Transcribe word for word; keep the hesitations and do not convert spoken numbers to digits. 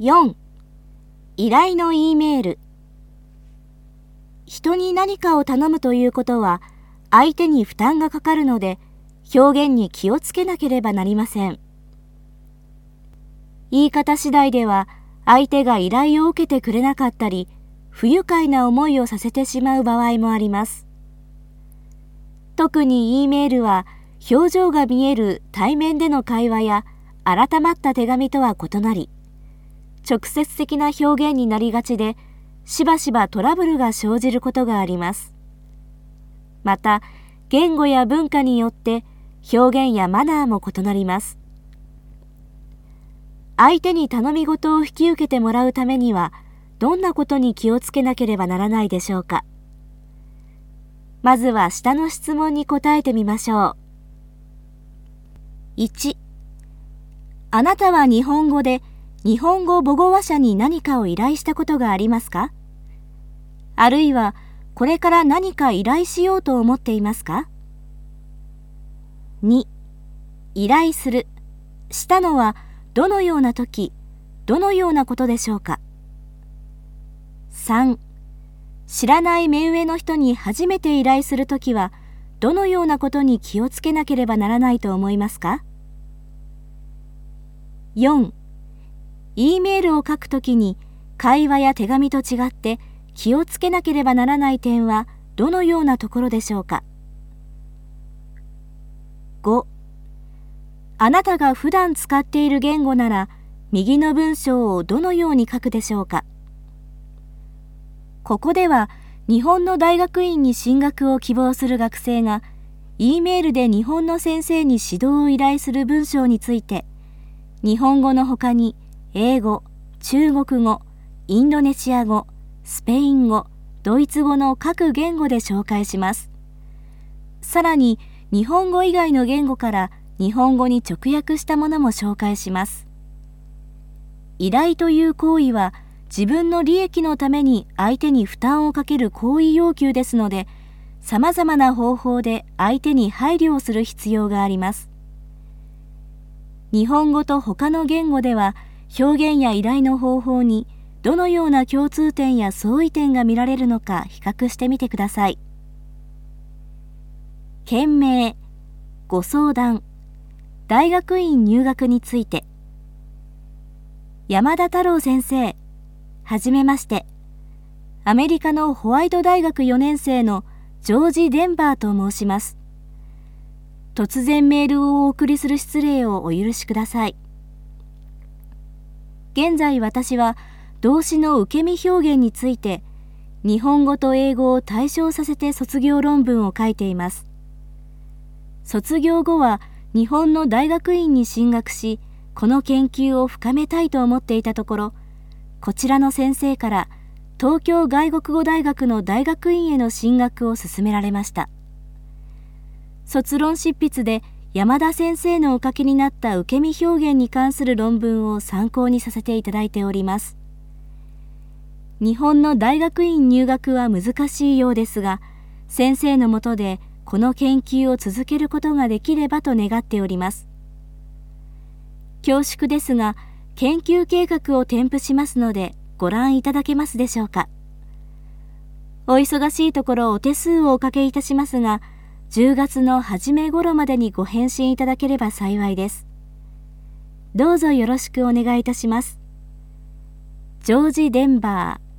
よん、依頼の E メール。人に何かを頼むということは相手に負担がかかるので表現に気をつけなければなりません。言い方次第では相手が依頼を受けてくれなかったり不愉快な思いをさせてしまう場合もあります。特に E メールは表情が見える対面での会話や改まった手紙とは異なり直接的な表現になりがちでしばしばトラブルが生じることがあります。また言語や文化によって表現やマナーも異なります。相手に頼み事を引き受けてもらうためにはどんなことに気をつけなければならないでしょうか。まずは下の質問に答えてみましょう。いち、あなたは日本語で日本語母語話者に何かを依頼したことがありますか？あるいはこれから何か依頼しようと思っていますか？に、依頼する、したのはどのような時、どのようなことでしょうか？さん、知らない目上の人に初めて依頼するときはどのようなことに気をつけなければならないと思いますか？よん、E メールを書くときに会話や手紙と違って気をつけなければならない点はどのようなところでしょうか？ご、あなたが普段使っている言語なら右の文章をどのように書くでしょうか？ここでは日本の大学院に進学を希望する学生が E メールで日本の先生に指導を依頼する文章について日本語のほかに英語、中国語、インドネシア語、スペイン語、ドイツ語の各言語で紹介します。さらに日本語以外の言語から日本語に直訳したものも紹介します。依頼という行為は自分の利益のために相手に負担をかける行為要求ですので、さまざまな方法で相手に配慮をする必要があります。日本語と他の言語では表現や依頼の方法にどのような共通点や相違点が見られるのか比較してみてください。件名、ご相談、大学院入学について。山田太郎先生、はじめまして。アメリカのホワイト大学よねん生のジョージ・デンバーと申します。突然メールをお送りする失礼をお許しください。現在私は動詞の受け身表現について日本語と英語を対照させて卒業論文を書いています。卒業後は日本の大学院に進学し、この研究を深めたいと思っていたところ、こちらの先生から東京外国語大学の大学院への進学を勧められました。卒論執筆で山田先生のお書きになった受け身表現に関する論文を参考にさせていただいております。日本の大学院入学は難しいようですが、先生の下でこの研究を続けることができればと願っております。恐縮ですが、研究計画を添付しますのでご覧いただけますでしょうか。お忙しいところお手数をおかけいたしますが、じゅうがつの初め頃までにご返信いただければ幸いです。どうぞよろしくお願いいたします。ジョージ・デンバー